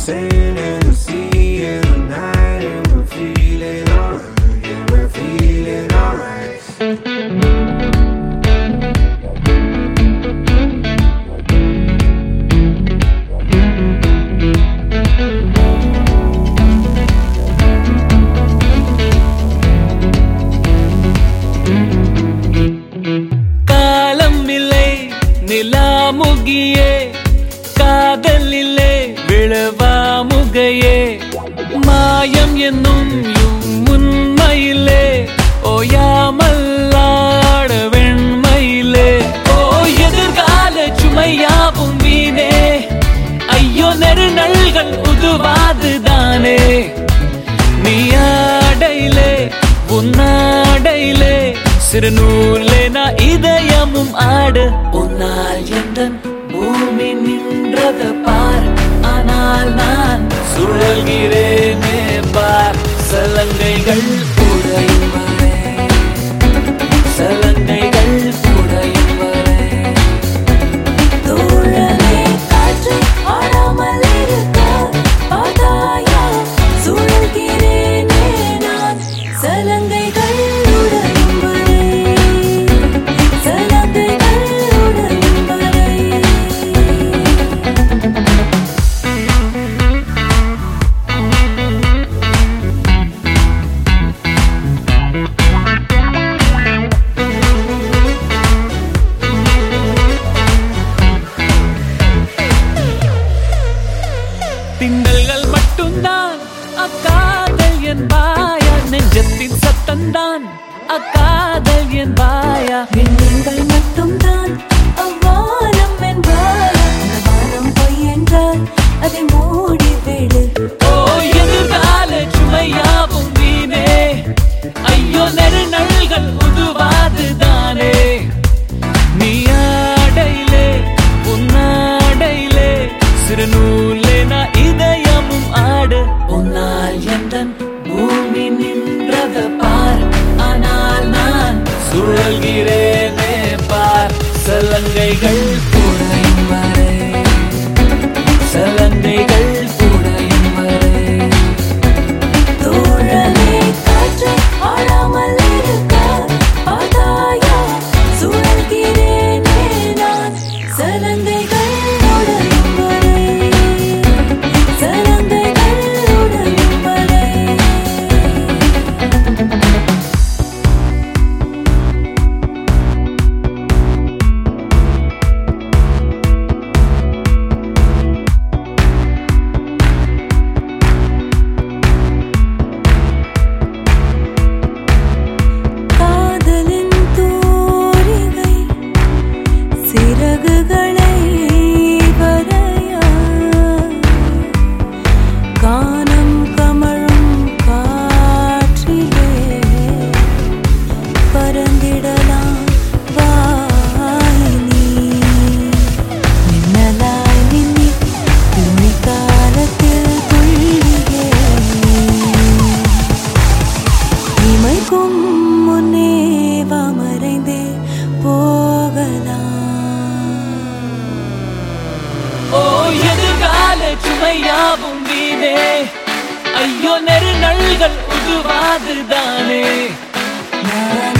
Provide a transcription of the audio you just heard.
sand and the sea in the night, and we're feeling alright. Yeah, we're feeling alright. நிலாமுகியே காதலிலே விழவாமுகையே மாயம் என்னும் உண்மையிலே ஓயாமல் ஆட வெண்மையிலே ஓ எதிர்கால சுமையாவும் வீணே ஐயோ நெருநல்கள் உதுவாதுதானே நீ ஆடையிலே உன்னாடையிலே சிறுநூலே நான் இதயமும் ஆடு உன்னால் எந்தன் பூமி நின்றது பார் ஆனால் நான் சுழல்கிறேனே பார் சலங்கைகள் உடையும் வரை சலங்கைகள் உடையும் வரை தோழனே காற்று ஆடாமல் இருக்க பாதாயா சுழல்கிறேனே நான் சலங்கைகள் உடையும் வரை சலங்கைகள் உடையும் வரை திங்கள்கள் மட்டும்தான் அக்காதல் என்பாயா நெஞ்சத்தின் சத்தந்தான் அக்காதல் என்பாயா எண்ணங்கள் மட்டும்தான் அவ்வானம் என்பார் அந்த வானம் பொய் என்றால் அதை மூடிவிடு ஓ எதிர்கால சுமையாவும் வீணே ஐயோ நெருநல்கள் உதுவாதுதானே நீ ஆடையிலே உன்னாடையிலே சிறுநூலே நான் இதயமும் ஆடு உன்னால் எந்தன் பூமி நின்றது பார் ஆனால் நான் சுழல்கிறேனே பார் சலங்கைகள் உடையும் வரை சலங்கைகள் உடையும் வரை தோழனே காற்று ஆடாமல் இருக்க பாதாயா சுழல்கிறேனே நான் சலங்கைகள் உடையும் வரை சலங்கைகள் உடையும் வரை காதலின் தூரிகை சிறகுகளை வரையா கானம் கமழும் காற்றிலே பறந்திடலாம் வாயினி மின்னலாய் மின்னி துணி காலத்தில் துள்ளியே இமைக்கும் முன்னே மறைந்தே போகலாம் ஓ எதிர்கால சுமையாவும் வீணே ஐயோ நெருநல்கள் உதுவாதுதானே நான்